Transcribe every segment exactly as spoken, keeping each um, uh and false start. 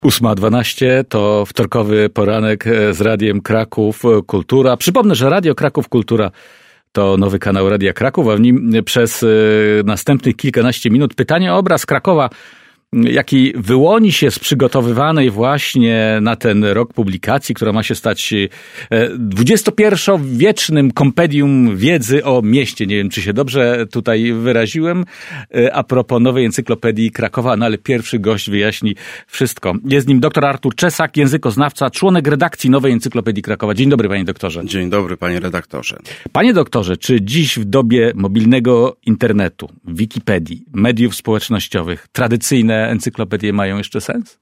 ósma dwanaście to wtorkowy poranek z Radiem Kraków Kultura. Przypomnę, że Radio Kraków Kultura to nowy kanał Radia Kraków, a w nim przez następnych kilkanaście minut pytanie o obraz Krakowa, jaki wyłoni się z przygotowywanej właśnie na ten rok publikacji, która ma się stać dwudziestopierwowiecznym kompendium wiedzy o mieście. Nie wiem, czy się dobrze tutaj wyraziłem. A propos nowej encyklopedii Krakowa, no ale pierwszy gość wyjaśni wszystko. Jest nim dr Artur Czesak, językoznawca, członek redakcji nowej encyklopedii Krakowa. Dzień dobry, panie doktorze. Dzień dobry, panie redaktorze. Panie doktorze, czy dziś w dobie mobilnego internetu, Wikipedii, mediów społecznościowych, tradycyjne encyklopedie mają jeszcze sens?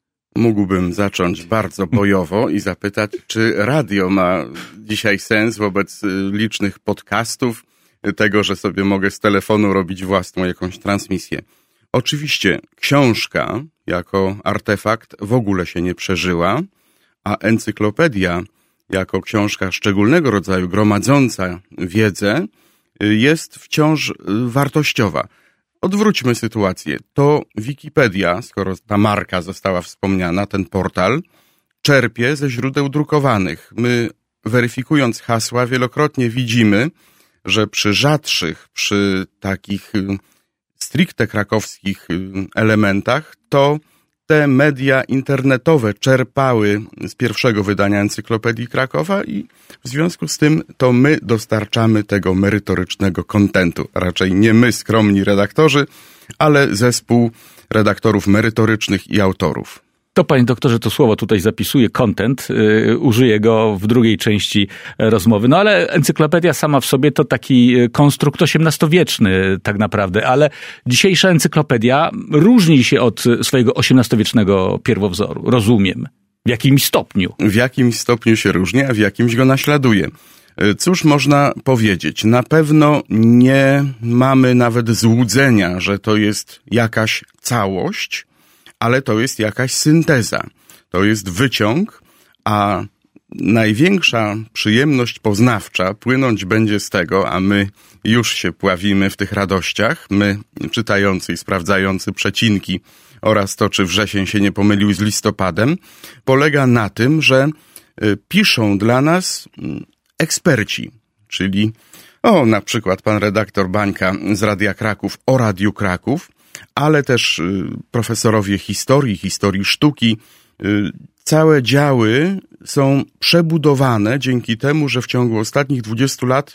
Mógłbym zacząć bardzo bojowo i zapytać, czy radio ma dzisiaj sens wobec licznych podcastów, tego, że sobie mogę z telefonu robić własną jakąś transmisję. Oczywiście książka jako artefakt w ogóle się nie przeżyła, a encyklopedia jako książka szczególnego rodzaju, gromadząca wiedzę, jest wciąż wartościowa. Odwróćmy sytuację. To Wikipedia, skoro ta marka została wspomniana, ten portal, czerpie ze źródeł drukowanych. My, weryfikując hasła, wielokrotnie widzimy, że przy rzadszych, przy takich stricte krakowskich elementach, to te media internetowe czerpały z pierwszego wydania Encyklopedii Krakowa i w związku z tym to my dostarczamy tego merytorycznego kontentu. Raczej nie my, skromni redaktorzy, ale zespół redaktorów merytorycznych i autorów. To, panie doktorze, to słowo tutaj zapisuję, content, yy, użyję go w drugiej części rozmowy. No ale encyklopedia sama w sobie to taki konstrukt osiemnastowieczny tak naprawdę, ale dzisiejsza encyklopedia różni się od swojego osiemnastowiecznego pierwowzoru, rozumiem. W jakimś stopniu. W jakimś stopniu się różni, a w jakimś go naśladuje. Cóż można powiedzieć? Na pewno nie mamy nawet złudzenia, że to jest jakaś całość, ale to jest jakaś synteza. To jest wyciąg, a największa przyjemność poznawcza płynąć będzie z tego, a my już się pławimy w tych radościach, my czytający i sprawdzający przecinki oraz to, czy wrzesień się nie pomylił z listopadem, polega na tym, że piszą dla nas eksperci, czyli o, na przykład pan redaktor Bańka z Radia Kraków o Radiu Kraków, ale też profesorowie historii, historii sztuki. Całe działy są przebudowane dzięki temu, że w ciągu ostatnich dwudziestu lat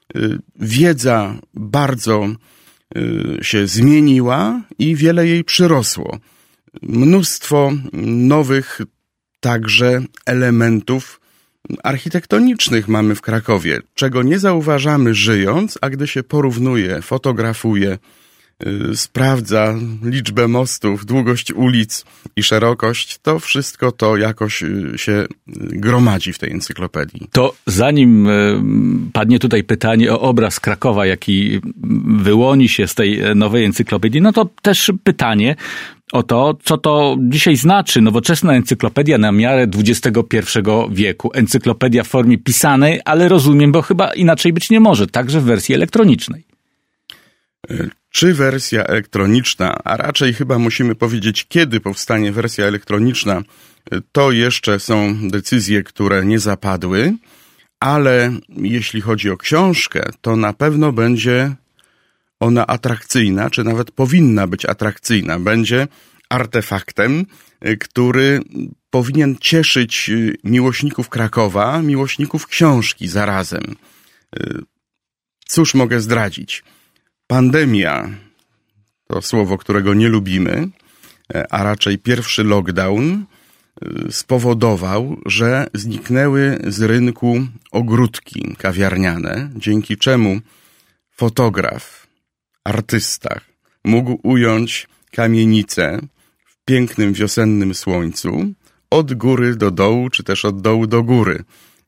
wiedza bardzo się zmieniła i wiele jej przyrosło. Mnóstwo nowych także elementów architektonicznych mamy w Krakowie, czego nie zauważamy żyjąc, a gdy się porównuje, fotografuje, sprawdza liczbę mostów, długość ulic i szerokość, to wszystko to jakoś się gromadzi w tej encyklopedii. To zanim padnie tutaj pytanie o obraz Krakowa, jaki wyłoni się z tej nowej encyklopedii, no to też pytanie o to, co to dzisiaj znaczy nowoczesna encyklopedia na miarę dwudziestego pierwszego wieku. Encyklopedia w formie pisanej, ale rozumiem, bo chyba inaczej być nie może, także w wersji elektronicznej. Czy wersja elektroniczna, a raczej chyba musimy powiedzieć, kiedy powstanie wersja elektroniczna, to jeszcze są decyzje, które nie zapadły, ale jeśli chodzi o książkę, to na pewno będzie ona atrakcyjna, czy nawet powinna być atrakcyjna. Będzie artefaktem, który powinien cieszyć miłośników Krakowa, miłośników książki zarazem. Cóż mogę zdradzić? Pandemia to słowo, którego nie lubimy, a raczej pierwszy lockdown spowodował, że zniknęły z rynku ogródki kawiarniane, dzięki czemu fotograf, artysta mógł ująć kamienicę w pięknym wiosennym słońcu od góry do dołu, czy też od dołu do góry.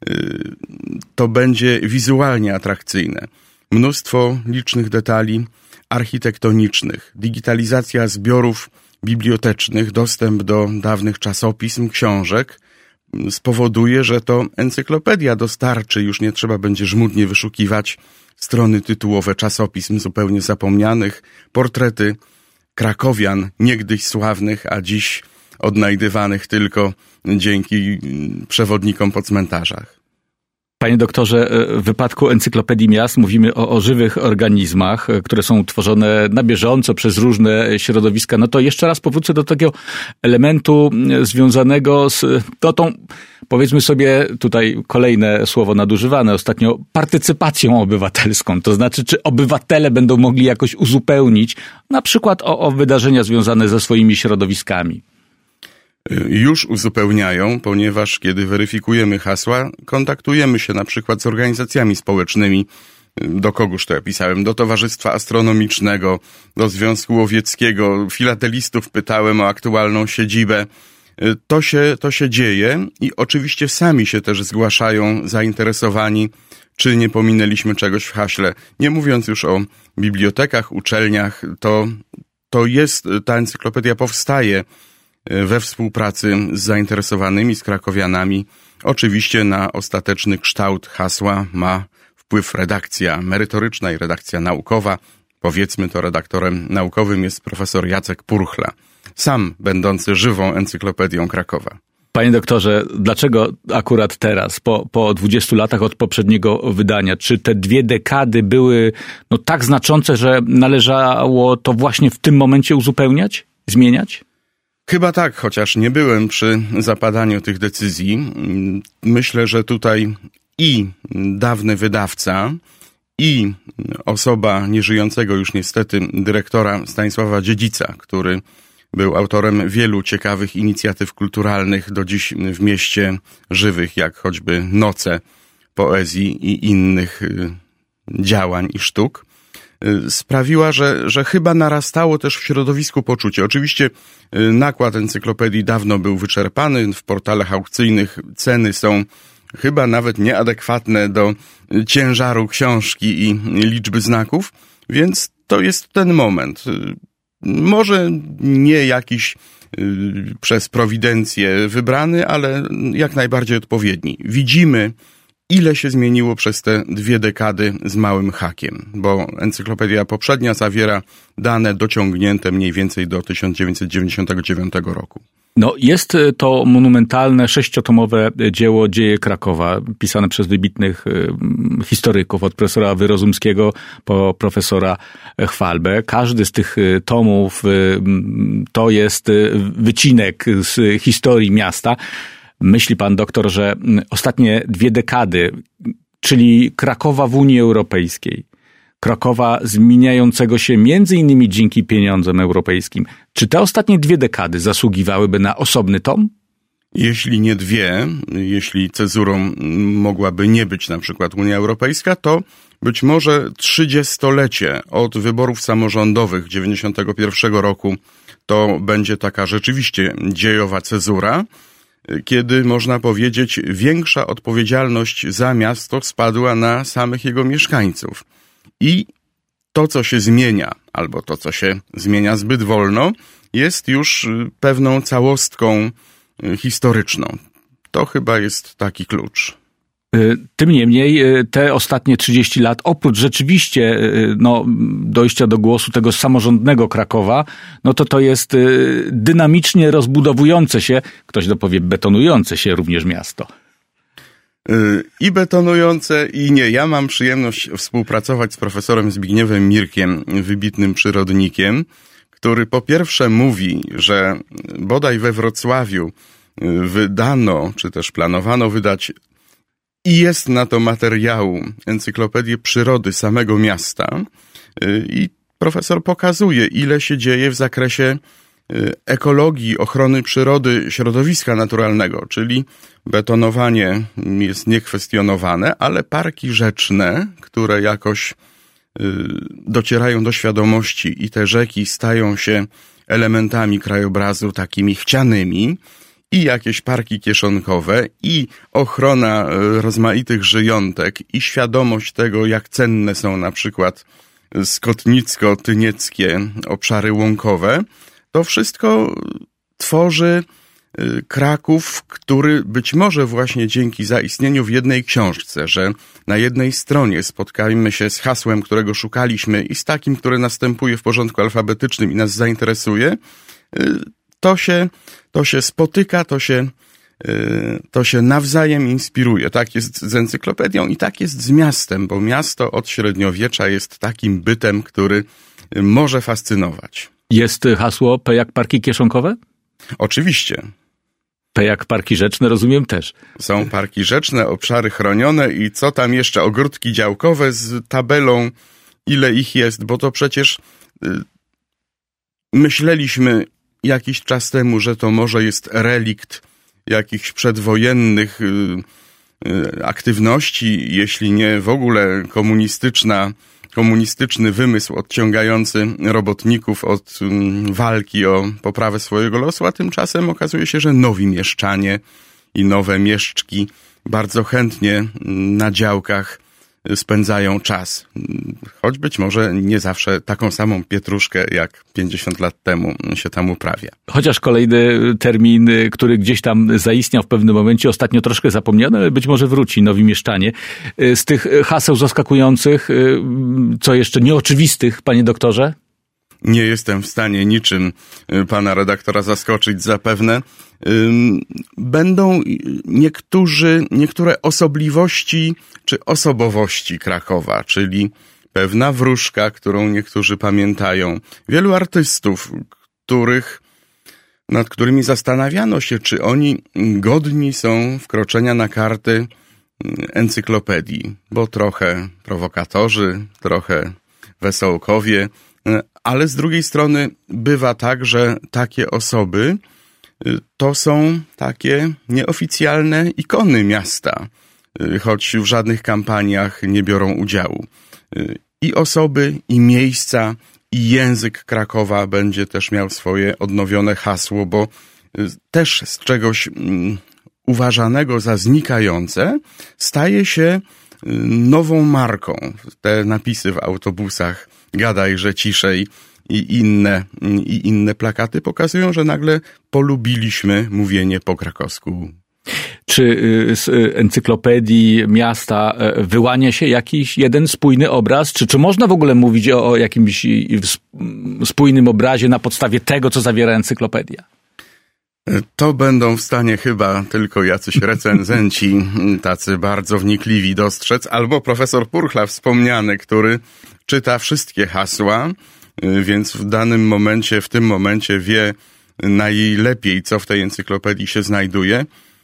To będzie wizualnie atrakcyjne. Mnóstwo licznych detali architektonicznych, digitalizacja zbiorów bibliotecznych, dostęp do dawnych czasopism, książek spowoduje, że to encyklopedia dostarczy, już nie trzeba będzie żmudnie wyszukiwać strony tytułowe czasopism zupełnie zapomnianych, portrety krakowian niegdyś sławnych, a dziś odnajdywanych tylko dzięki przewodnikom po cmentarzach. Panie doktorze, w wypadku Encyklopedii Miast mówimy o, o żywych organizmach, które są tworzone na bieżąco przez różne środowiska. No to jeszcze raz powrócę do tego elementu związanego z no, tą, powiedzmy sobie, tutaj kolejne słowo nadużywane ostatnio, partycypacją obywatelską. To znaczy, czy obywatele będą mogli jakoś uzupełnić na przykład o, o wydarzenia związane ze swoimi środowiskami? Już uzupełniają, ponieważ kiedy weryfikujemy hasła, kontaktujemy się na przykład z organizacjami społecznymi. Do kogóż to ja pisałem? Do Towarzystwa Astronomicznego, do Związku Łowieckiego, filatelistów pytałem o aktualną siedzibę. To się, to się dzieje i oczywiście sami się też zgłaszają zainteresowani, czy nie pominęliśmy czegoś w haśle. Nie mówiąc już o bibliotekach, uczelniach, to, to jest, ta encyklopedia powstaje we współpracy z zainteresowanymi, z krakowianami. Oczywiście na ostateczny kształt hasła ma wpływ redakcja merytoryczna i redakcja naukowa. Powiedzmy to, redaktorem naukowym jest profesor Jacek Purchla, sam będący żywą encyklopedią Krakowa. Panie doktorze, dlaczego akurat teraz, po, po dwudziestu latach od poprzedniego wydania, czy te dwie dekady były no, tak znaczące, że należało to właśnie w tym momencie uzupełniać, zmieniać? Chyba tak, chociaż nie byłem przy zapadaniu tych decyzji. Myślę, że tutaj i dawny wydawca, i osoba nieżyjącego już niestety dyrektora Stanisława Dziedzica, który był autorem wielu ciekawych inicjatyw kulturalnych do dziś w mieście żywych, jak choćby Noce poezji i innych działań i sztuk, sprawiła, że, że chyba narastało też w środowisku poczucie. Oczywiście nakład encyklopedii dawno był wyczerpany, w portalach aukcyjnych ceny są chyba nawet nieadekwatne do ciężaru książki i liczby znaków, więc to jest ten moment. Może nie jakiś przez prowidencję wybrany, ale jak najbardziej odpowiedni. Widzimy, ile się zmieniło przez te dwie dekady z małym hakiem, bo encyklopedia poprzednia zawiera dane dociągnięte mniej więcej do tysiąc dziewięćset dziewięćdziesiątego dziewiątego roku. No, jest to monumentalne, sześciotomowe dzieło Dzieje Krakowa, pisane przez wybitnych historyków, od profesora Wyrozumskiego po profesora Chwalbę. Każdy z tych tomów to jest wycinek z historii miasta. Myśli pan doktor, że ostatnie dwie dekady, czyli Krakowa w Unii Europejskiej, Krakowa zmieniającego się między innymi dzięki pieniądzom europejskim, czy te ostatnie dwie dekady zasługiwałyby na osobny tom? Jeśli nie dwie, jeśli cezurą mogłaby nie być na przykład Unia Europejska, to być może trzydziestolecie od wyborów samorządowych dziewięćdziesiątego pierwszego roku to będzie taka rzeczywiście dziejowa cezura, kiedy, można powiedzieć, większa odpowiedzialność za miasto spadła na samych jego mieszkańców. I to, co się zmienia, albo to, co się zmienia zbyt wolno, jest już pewną całostką historyczną. To chyba jest taki klucz. Tym niemniej te ostatnie trzydzieści lat, oprócz rzeczywiście no, dojścia do głosu tego samorządnego Krakowa, no to to jest dynamicznie rozbudowujące się, ktoś dopowie betonujące się również miasto. I betonujące, i nie. Ja mam przyjemność współpracować z profesorem Zbigniewem Mirkiem, wybitnym przyrodnikiem, który po pierwsze mówi, że bodaj we Wrocławiu wydano, czy też planowano wydać, i jest na to materiału, encyklopedię przyrody samego miasta. I profesor pokazuje, ile się dzieje w zakresie ekologii, ochrony przyrody, środowiska naturalnego, czyli betonowanie jest niekwestionowane, ale parki rzeczne, które jakoś docierają do świadomości i te rzeki stają się elementami krajobrazu takimi chcianymi, i jakieś parki kieszonkowe, i ochrona rozmaitych żyjątek, i świadomość tego, jak cenne są na przykład skotnicko-tynieckie obszary łąkowe, to wszystko tworzy Kraków, który być może właśnie dzięki zaistnieniu w jednej książce, że na jednej stronie spotkajmy się z hasłem, którego szukaliśmy, i z takim, które następuje w porządku alfabetycznym i nas zainteresuje, to się, to się spotyka, to się, to się nawzajem inspiruje. Tak jest z encyklopedią i tak jest z miastem, bo miasto od średniowiecza jest takim bytem, który może fascynować. Jest hasło P jak parki kieszonkowe? Oczywiście. P jak parki rzeczne, rozumiem też. Są parki rzeczne, obszary chronione i co tam jeszcze, ogródki działkowe z tabelą, ile ich jest, bo to przecież y, myśleliśmy jakiś czas temu, że to może jest relikt jakichś przedwojennych y, y, aktywności, jeśli nie w ogóle komunistyczna komunistyczny wymysł odciągający robotników od um, walki o poprawę swojego losu, a tymczasem okazuje się, że nowi mieszczanie i nowe mieszczki bardzo chętnie na działkach spędzają czas. Choć być może nie zawsze taką samą pietruszkę jak pięćdziesiąt lat temu się tam uprawia. Chociaż kolejny termin, który gdzieś tam zaistniał w pewnym momencie, ostatnio troszkę zapomniany, ale być może wróci, nowi mieszczanie. Z tych haseł zaskakujących, co jeszcze nieoczywistych, panie doktorze? Nie jestem w stanie niczym pana redaktora zaskoczyć zapewne. Będą niektórzy, niektóre osobliwości czy osobowości Krakowa, czyli pewna wróżka, którą niektórzy pamiętają. Wielu artystów, których, nad którymi zastanawiano się, czy oni godni są wkroczenia na karty encyklopedii, bo trochę prowokatorzy, trochę wesołkowie, ale z drugiej strony bywa tak, że takie osoby to są takie nieoficjalne ikony miasta, choć w żadnych kampaniach nie biorą udziału. I osoby, i miejsca, i język Krakowa będzie też miał swoje odnowione hasło, bo też z czegoś uważanego za znikające staje się nową marką. Te napisy w autobusach, gadajże ciszej i inne, i inne plakaty pokazują, że nagle polubiliśmy mówienie po krakowsku. Czy z encyklopedii miasta wyłania się jakiś jeden spójny obraz? Czy, czy można w ogóle mówić o, o jakimś spójnym obrazie na podstawie tego, co zawiera encyklopedia? To będą w stanie chyba tylko jacyś recenzenci, tacy bardzo wnikliwi dostrzec, albo profesor Purchla wspomniany, który czyta wszystkie hasła, więc w danym momencie, w tym momencie wie najlepiej, co w tej encyklopedii się znajduje.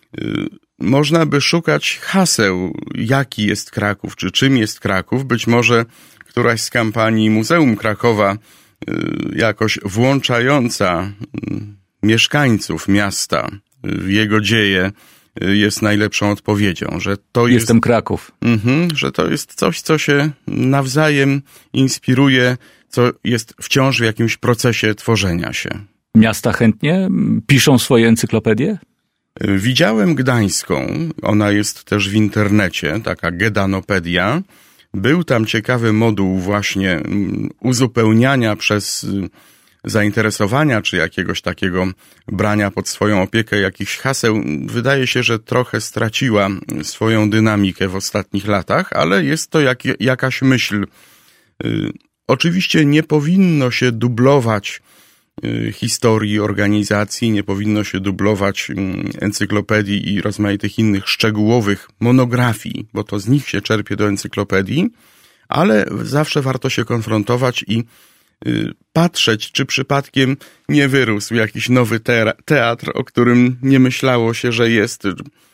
Można by szukać haseł, jaki jest Kraków, czy czym jest Kraków. Być może któraś z kampanii Muzeum Krakowa jakoś włączająca mieszkańców miasta w jego dzieje jest najlepszą odpowiedzią, że to jest... Jestem Kraków. Mhm, że to jest coś, co się nawzajem inspiruje, co jest wciąż w jakimś procesie tworzenia się. Miasta chętnie piszą swoje encyklopedie? Widziałem gdańską, ona jest też w internecie, taka Gedanopedia. Był tam ciekawy moduł właśnie uzupełniania przez zainteresowania, czy jakiegoś takiego brania pod swoją opiekę jakichś haseł. Wydaje się, że trochę straciła swoją dynamikę w ostatnich latach, ale jest to jak, jakaś myśl. Oczywiście nie powinno się dublować historii organizacji, nie powinno się dublować encyklopedii i rozmaitych innych szczegółowych monografii, bo to z nich się czerpie do encyklopedii, ale zawsze warto się konfrontować i patrzeć, czy przypadkiem nie wyrósł jakiś nowy teatr, o którym nie myślało się, że jest,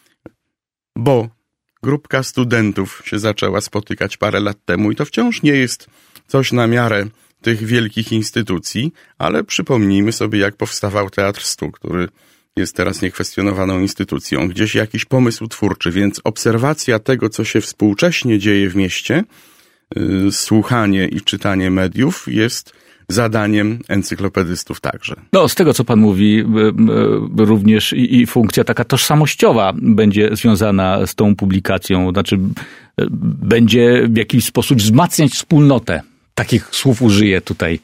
bo grupka studentów się zaczęła spotykać parę lat temu i to wciąż nie jest coś na miarę tych wielkich instytucji, ale przypomnijmy sobie, jak powstawał Teatr Stu, który jest teraz niekwestionowaną instytucją. Gdzieś jakiś pomysł twórczy, więc obserwacja tego, co się współcześnie dzieje w mieście, yy, słuchanie i czytanie mediów jest zadaniem encyklopedystów także. No, z tego, co pan mówi, również i, i funkcja taka tożsamościowa będzie związana z tą publikacją, znaczy będzie w jakiś sposób wzmacniać wspólnotę. Takich słów użyję tutaj.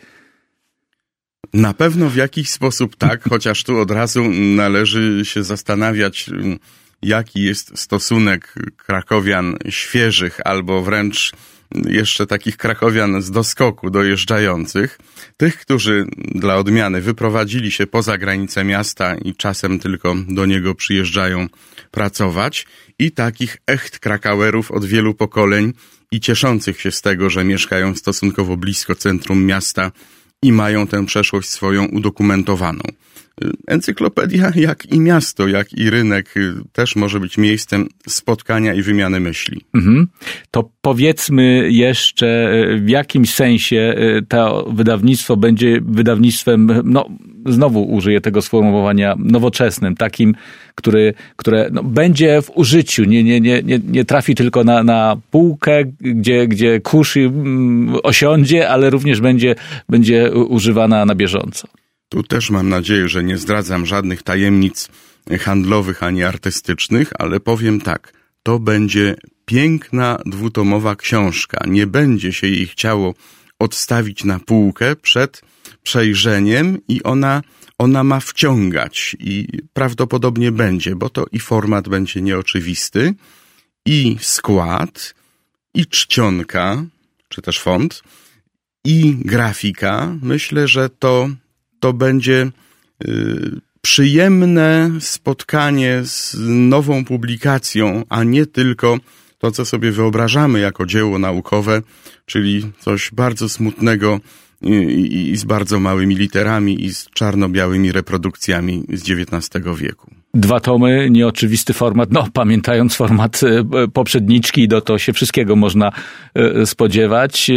Na pewno w jakiś sposób tak, chociaż tu od razu należy się zastanawiać, jaki jest stosunek krakowian świeżych albo wręcz jeszcze takich krakowian z doskoku dojeżdżających, tych, którzy dla odmiany wyprowadzili się poza granice miasta i czasem tylko do niego przyjeżdżają pracować, i takich echt krakauerów od wielu pokoleń i cieszących się z tego, że mieszkają stosunkowo blisko centrum miasta i mają tę przeszłość swoją udokumentowaną. Encyklopedia, jak i miasto, jak i rynek, też może być miejscem spotkania i wymiany myśli. Mhm. To powiedzmy jeszcze, w jakimś sensie to wydawnictwo będzie wydawnictwem, no znowu użyję tego sformułowania, nowoczesnym, takim, który, które no, będzie w użyciu, nie, nie, nie, nie, nie trafi tylko na, na półkę, gdzie, gdzie kurz osiądzie, ale również będzie, będzie używana na bieżąco. Tu też mam nadzieję, że nie zdradzam żadnych tajemnic handlowych ani artystycznych, ale powiem tak, to będzie piękna dwutomowa książka. Nie będzie się jej chciało odstawić na półkę przed przejrzeniem i ona, ona ma wciągać i prawdopodobnie będzie, bo to i format będzie nieoczywisty, i skład, i czcionka, czy też font, i grafika. Myślę, że to to będzie y, przyjemne spotkanie z nową publikacją, a nie tylko to, co sobie wyobrażamy jako dzieło naukowe, czyli coś bardzo smutnego i, i, i z bardzo małymi literami i z czarno-białymi reprodukcjami z dziewiętnastego wieku. Dwa tomy, nieoczywisty format, no pamiętając format poprzedniczki, do to się wszystkiego można spodziewać.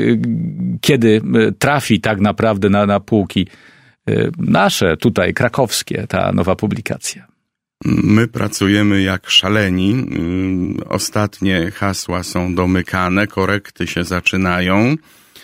Kiedy trafi tak naprawdę na, na półki nasze, tutaj krakowskie, ta nowa publikacja? My pracujemy jak szaleni. Ostatnie hasła są domykane, korekty się zaczynają.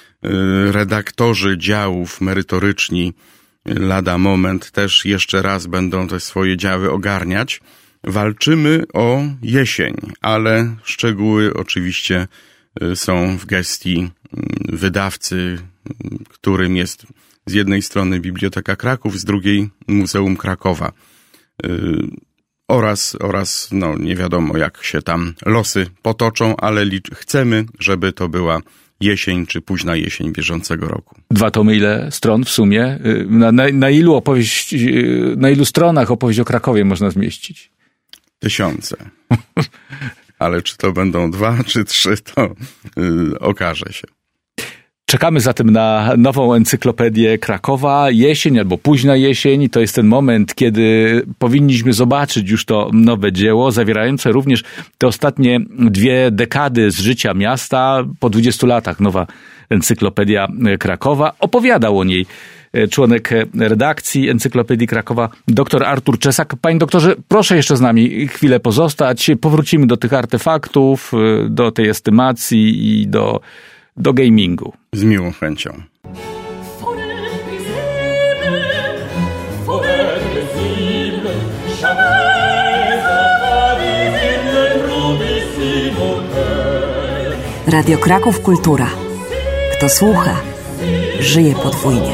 Redaktorzy działów merytoryczni lada moment też jeszcze raz będą te swoje działy ogarniać. Walczymy o jesień, ale szczegóły oczywiście są w gestii wydawcy, którym jest z jednej strony Biblioteka Kraków, z drugiej Muzeum Krakowa. Yy, oraz, oraz no nie wiadomo jak się tam losy potoczą, ale licz- chcemy, żeby to była jesień czy późna jesień bieżącego roku. Dwa tomy, ile stron w sumie? Na, na, na ilu opowieść, na ilu stronach opowieść o Krakowie można zmieścić? Tysiące. Ale czy to będą dwa czy trzy, to yy, okaże się. Czekamy zatem na nową encyklopedię Krakowa. Jesień albo późna jesień to jest ten moment, kiedy powinniśmy zobaczyć już to nowe dzieło, zawierające również te ostatnie dwie dekady z życia miasta. Po dwudziestu latach nowa encyklopedia Krakowa. Opowiadał o niej członek redakcji Encyklopedii Krakowa, dr Artur Czesak. Panie doktorze, proszę jeszcze z nami chwilę pozostać. Powrócimy do tych artefaktów, do tej estymacji i do do gamingu. Z miłą chęcią. Radio Kraków Kultura. Kto słucha, żyje podwójnie.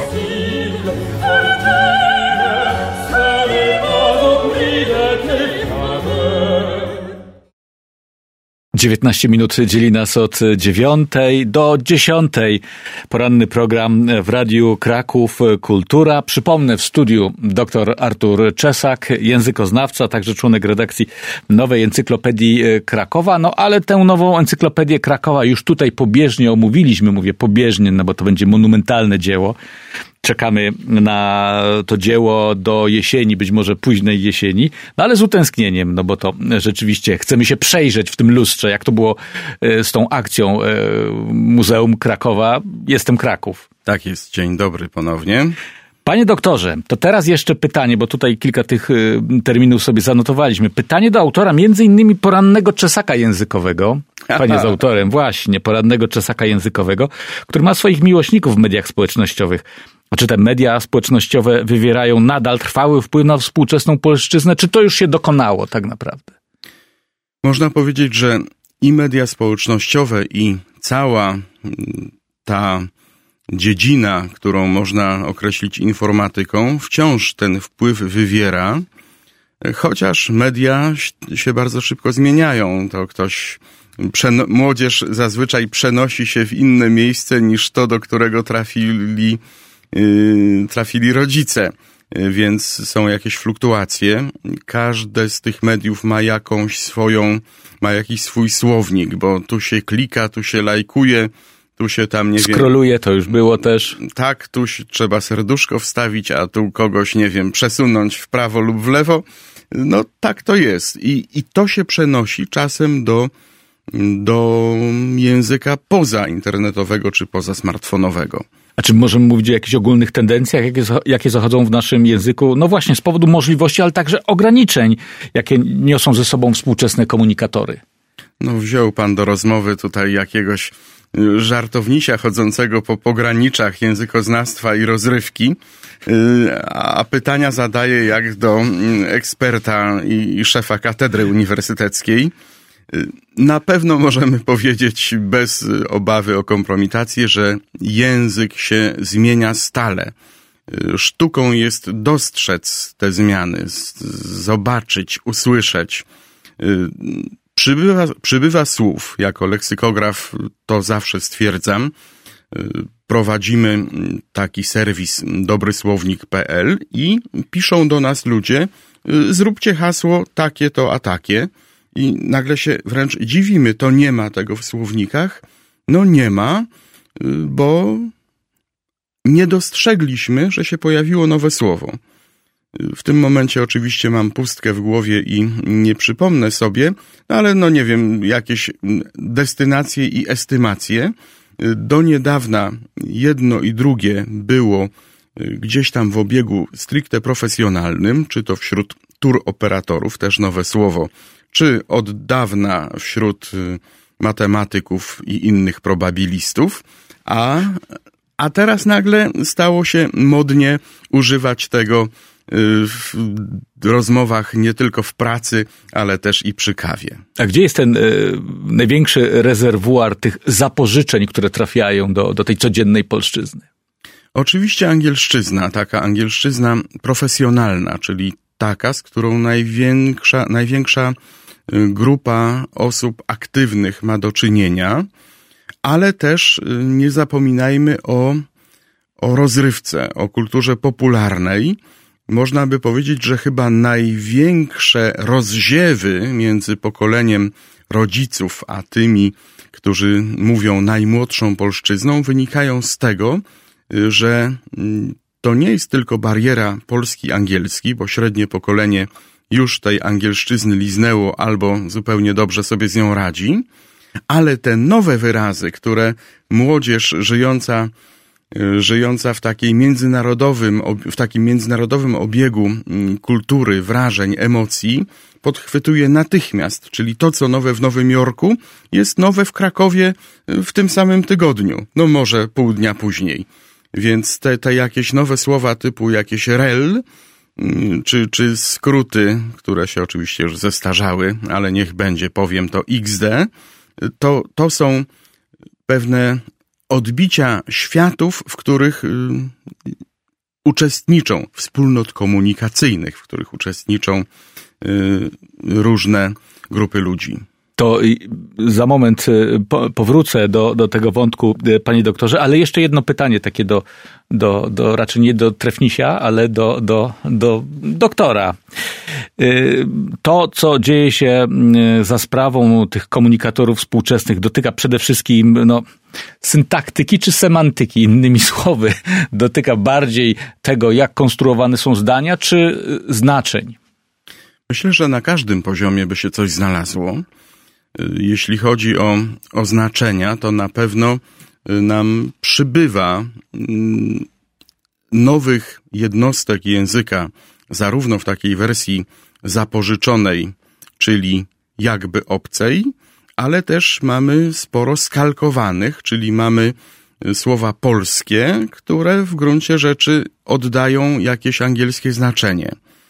dziewiętnaście minut dzieli nas od dziewiątej do dziesiątej. Poranny program w Radiu Kraków Kultura. Przypomnę, w studiu dr Artur Czesak, językoznawca, także członek redakcji nowej Encyklopedii Krakowa. No ale tę nową Encyklopedię Krakowa już tutaj pobieżnie omówiliśmy. Mówię pobieżnie, no bo to będzie monumentalne dzieło. Czekamy na to dzieło do jesieni, być może późnej jesieni, no ale z utęsknieniem, no bo to rzeczywiście chcemy się przejrzeć w tym lustrze, jak to było z tą akcją Muzeum Krakowa. Jestem Kraków. Tak jest, dzień dobry ponownie. Panie doktorze, to teraz jeszcze pytanie, bo tutaj kilka tych terminów sobie zanotowaliśmy. Pytanie do autora między innymi porannego Czesaka językowego. Pan jest autorem właśnie porannego Czesaka językowego, który ma swoich miłośników w mediach społecznościowych. A czy te media społecznościowe wywierają nadal trwały wpływ na współczesną polszczyznę, czy to już się dokonało tak naprawdę? Można powiedzieć, że i media społecznościowe, i cała ta dziedzina, którą można określić informatyką, wciąż ten wpływ wywiera, chociaż media się bardzo szybko zmieniają. To ktoś Przeno- młodzież zazwyczaj przenosi się w inne miejsce niż to, do którego trafili, yy, trafili rodzice. Yy, więc są jakieś fluktuacje. Każde z tych mediów ma jakąś swoją, ma jakiś swój słownik, bo tu się klika, tu się lajkuje, tu się tam, nie wiem... Skroluje, to już było też. Tak, tu się trzeba serduszko wstawić, a tu kogoś, nie wiem, przesunąć w prawo lub w lewo. No tak to jest. I, i to się przenosi czasem do, do języka pozainternetowego czy pozasmartfonowego. A czy możemy mówić o jakichś ogólnych tendencjach, jakie, jakie zachodzą w naszym języku? No właśnie, z powodu możliwości, ale także ograniczeń, jakie niosą ze sobą współczesne komunikatory. No wziął pan do rozmowy tutaj jakiegoś żartownisia chodzącego po pograniczach językoznawstwa i rozrywki, a pytania zadaje jak do eksperta i szefa katedry uniwersyteckiej. Na pewno możemy powiedzieć bez obawy o kompromitację, że język się zmienia stale. Sztuką jest dostrzec te zmiany, zobaczyć, usłyszeć. Przybywa, przybywa słów. Jako leksykograf to zawsze stwierdzam. Prowadzimy taki serwis dobrysłownik kropka pe el i piszą do nas ludzie, zróbcie hasło takie to a takie. I nagle się wręcz dziwimy, to nie ma tego w słownikach. No nie ma, bo nie dostrzegliśmy, że się pojawiło nowe słowo. W tym momencie oczywiście mam pustkę w głowie i nie przypomnę sobie, ale no nie wiem, jakieś destynacje i estymacje. Do niedawna jedno i drugie było gdzieś tam w obiegu stricte profesjonalnym, czy to wśród tour operatorów, też nowe słowo, czy od dawna wśród matematyków i innych probabilistów, a, a teraz nagle stało się modnie używać tego w rozmowach nie tylko w pracy, ale też i przy kawie. A gdzie jest ten y, największy rezerwuar tych zapożyczeń, które trafiają do, do tej codziennej polszczyzny? Oczywiście angielszczyzna, taka angielszczyzna profesjonalna, czyli taka, z którą największa, największa grupa osób aktywnych ma do czynienia, ale też nie zapominajmy o, o rozrywce, o kulturze popularnej. Można by powiedzieć, że chyba największe rozziewy między pokoleniem rodziców a tymi, którzy mówią najmłodszą polszczyzną, wynikają z tego, że to nie jest tylko bariera polski-angielski, bo średnie pokolenie już tej angielszczyzny liznęło albo zupełnie dobrze sobie z nią radzi, ale te nowe wyrazy, które młodzież żyjąca, żyjąca w takiej międzynarodowym, w takim międzynarodowym obiegu kultury, wrażeń, emocji podchwytuje natychmiast, czyli to, co nowe w Nowym Jorku, jest nowe w Krakowie w tym samym tygodniu, no może pół dnia później. Więc te, te jakieś nowe słowa typu jakieś rel, czy, czy skróty, które się oczywiście już zestarzały, ale niech będzie, powiem to iks de, to, to są pewne odbicia światów, w których y, uczestniczą, wspólnot komunikacyjnych, w których uczestniczą y, różne grupy ludzi. To za moment powrócę do, do tego wątku, panie doktorze, ale jeszcze jedno pytanie takie do, do, do raczej nie do Trefnisia, ale do, do, do doktora. To, co dzieje się za sprawą tych komunikatorów współczesnych, dotyka przede wszystkim no, syntaktyki czy semantyki, innymi słowy, dotyka bardziej tego, jak konstruowane są zdania, czy znaczeń? Myślę, że na każdym poziomie by się coś znalazło. Jeśli chodzi o, o znaczenia, to na pewno nam przybywa nowych jednostek języka, zarówno w takiej wersji zapożyczonej, czyli jakby obcej, ale też mamy sporo skalkowanych, czyli mamy słowa polskie, które w gruncie rzeczy oddają jakieś angielskie znaczenie.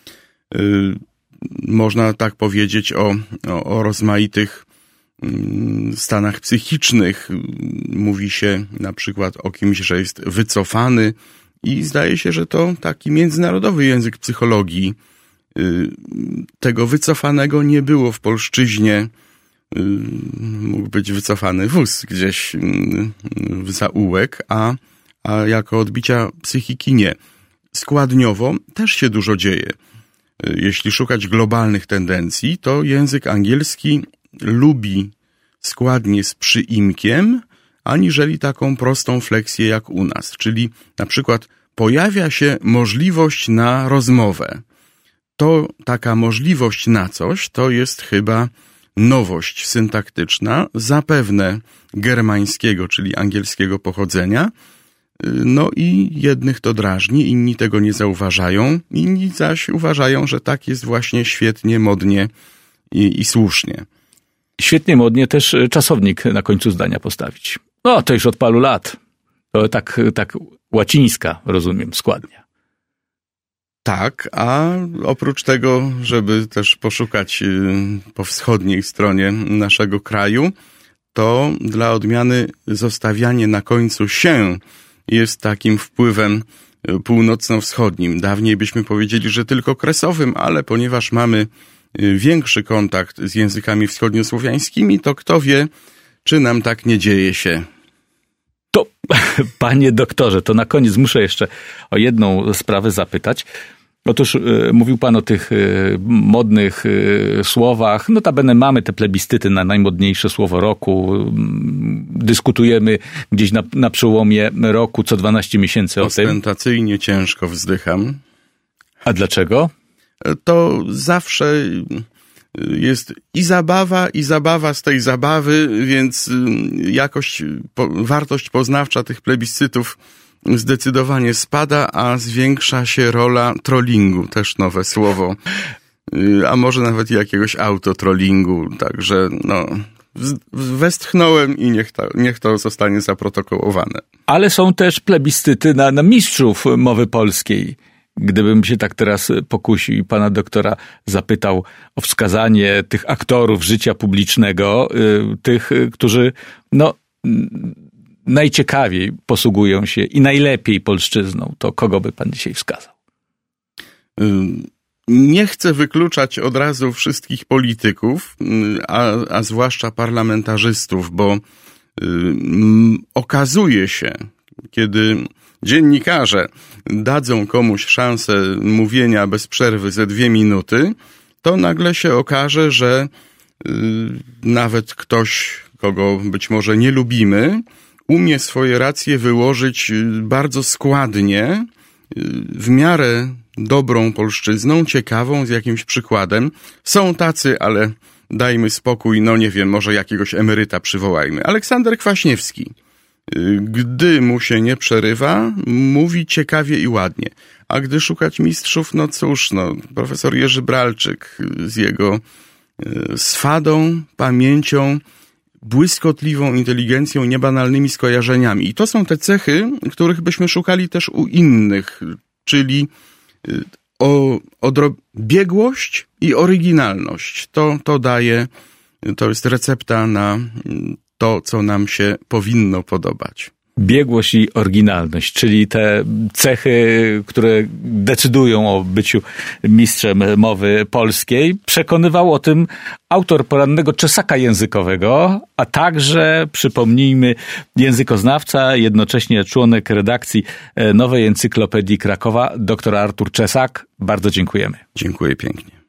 Można tak powiedzieć o, o, o rozmaitych stanach psychicznych. Mówi się na przykład o kimś, że jest wycofany i zdaje się, że to taki międzynarodowy język psychologii. Tego wycofanego nie było w polszczyźnie mógł być wycofany wóz gdzieś w zaułek, a, a jako odbicia psychiki nie. Składniowo też się dużo dzieje. Jeśli szukać globalnych tendencji, to język angielski lubi składnie z przyimkiem, aniżeli taką prostą fleksję jak u nas. Czyli na przykład pojawia się możliwość na rozmowę. To taka możliwość na coś to jest chyba nowość syntaktyczna, zapewne germańskiego, czyli angielskiego pochodzenia. No i jednych to drażni, inni tego nie zauważają, inni zaś uważają, że tak jest właśnie świetnie, modnie i, i słusznie. Świetnie, modnie też czasownik na końcu zdania postawić. No, to już od paru lat. To tak, tak łacińska, rozumiem, składnia. Tak, a oprócz tego, żeby też poszukać po wschodniej stronie naszego kraju, to dla odmiany zostawianie na końcu się jest takim wpływem północno-wschodnim. Dawniej byśmy powiedzieli, że tylko kresowym, ale ponieważ mamy większy kontakt z językami wschodniosłowiańskimi, to kto wie, czy nam tak nie dzieje się. To, panie doktorze, to na koniec muszę jeszcze o jedną sprawę zapytać. Otóż y, mówił pan o tych y, modnych y, słowach. Notabene mamy te plebiscyty na najmodniejsze słowo roku. Y, dyskutujemy gdzieś na, na przełomie roku co dwanaście miesięcy o tym. Ostentacyjnie ciężko wzdycham. A dlaczego? To zawsze jest i zabawa, i zabawa z tej zabawy, więc jakość, po, wartość poznawcza tych plebiscytów zdecydowanie spada, a zwiększa się rola trollingu, też nowe słowo, a może nawet i jakiegoś autotrollingu, także no, westchnąłem i niech to, niech to zostanie zaprotokołowane. Ale są też plebiscyty na, na mistrzów mowy polskiej. Gdybym się tak teraz pokusił i pana doktora zapytał o wskazanie tych aktorów życia publicznego, tych, którzy no najciekawiej posługują się i najlepiej polszczyzną, to kogo by pan dzisiaj wskazał? Nie chcę wykluczać od razu wszystkich polityków, a, a zwłaszcza parlamentarzystów, bo um, okazuje się, kiedy dziennikarze dadzą komuś szansę mówienia bez przerwy ze dwie minuty, to nagle się okaże, że y, nawet ktoś, kogo być może nie lubimy, umie swoje racje wyłożyć bardzo składnie, w miarę dobrą polszczyzną, ciekawą, z jakimś przykładem. Są tacy, ale dajmy spokój, no nie wiem, może jakiegoś emeryta przywołajmy. Aleksander Kwaśniewski, gdy mu się nie przerywa, mówi ciekawie i ładnie. A gdy szukać mistrzów, no cóż, no, profesor Jerzy Bralczyk z jego swadą, pamięcią, błyskotliwą inteligencją, niebanalnymi skojarzeniami. I to są te cechy, których byśmy szukali też u innych, czyli o, odro- biegłość i oryginalność. To, to daje, to jest recepta na to, co nam się powinno podobać. Biegłość i oryginalność, czyli te cechy, które decydują o byciu mistrzem mowy polskiej, przekonywał o tym autor porannego czesaka językowego, a także, przypomnijmy, językoznawca, jednocześnie członek redakcji Nowej Encyklopedii Krakowa, dr Artur Czesak. Bardzo dziękujemy. Dziękuję pięknie.